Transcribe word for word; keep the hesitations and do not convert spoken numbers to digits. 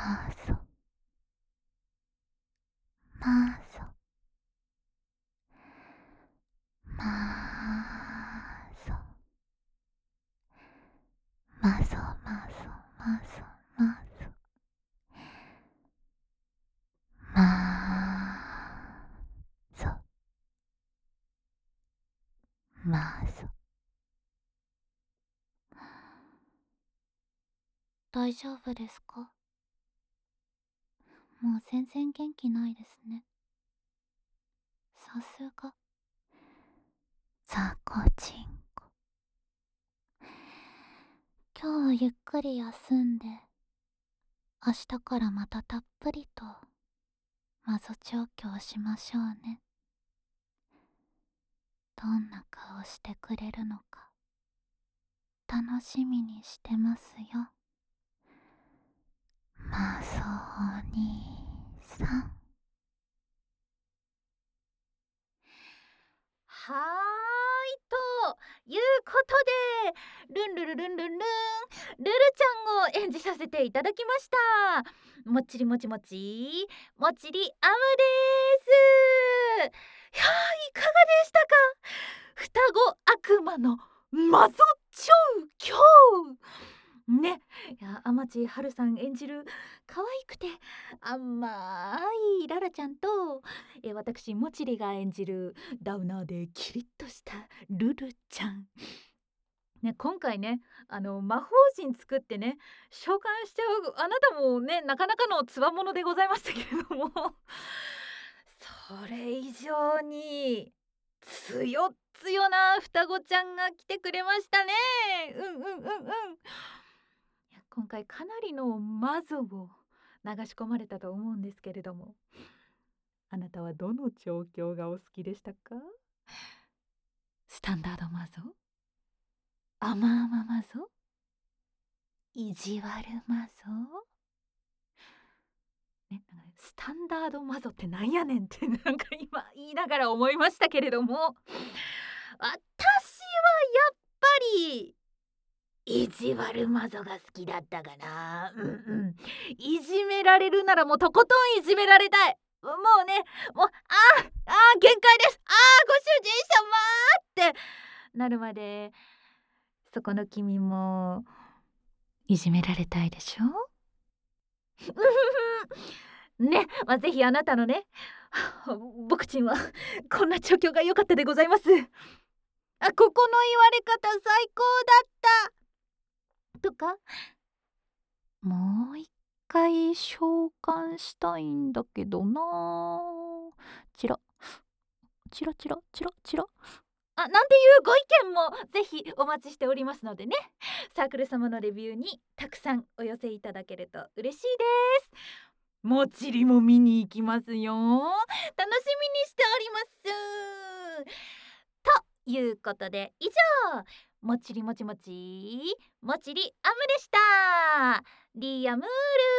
まそまそまそまそまそまそまそまそまそ。大丈夫ですか？もう全然元気ないですね。さすがザコチンコ。今日はゆっくり休んで、明日からまたたっぷりとマゾ調教しましょうね。どんな顔してくれるのか楽しみにしてますよ。マゾお兄さん。 はーい、ということで、ルンルルルンルンルン、ルルちゃんを演じさせていただきました。もっちりもちもち、もちりあむです。いやー、いかがでしたか？双子悪魔のマゾ調教ね。いや、天地春さん演じる可愛くて甘いララちゃんと、え私もちりが演じるダウナーでキリッとしたルルちゃんね。今回ね、あの魔法陣作ってね召喚しちゃうあなたもね、なかなかのつわものでございましたけれどもそれ以上に強強な双子ちゃんが来てくれましたね。うんうんうんうん。いや、今回かなりのマゾを流し込まれたと思うんですけれども、あなたはどの調教がお好きでしたか？スタンダードマゾ、甘々マゾ、意地悪マゾ、ね、なんかね、スタンダードマゾってなんやねんってなんか今言いながら思いましたけれども、私はやっぱり意地悪マゾが好きだったかな。うんうん。いじめられるならもうとことんいじめられたい。もうね、もう、あーあー限界です。あーご主人様ってなるまで、そこの君もいじめられたいでしょ？ね、まあ、ぜひあなたのね、僕ちんはこんな調教が良かったでございます。あ、ここの言われ方最高だったとか、もう一回召喚したいんだけどな。チラチラチラチラチラ、あ、なんていうご意見もぜひお待ちしておりますのでね、サークル様のレビューにたくさんお寄せいただけると嬉しいです。もちりも見に行きますよ。楽しみにしております。ということで以上、もちりもちもちもちりアムでした。リアムール。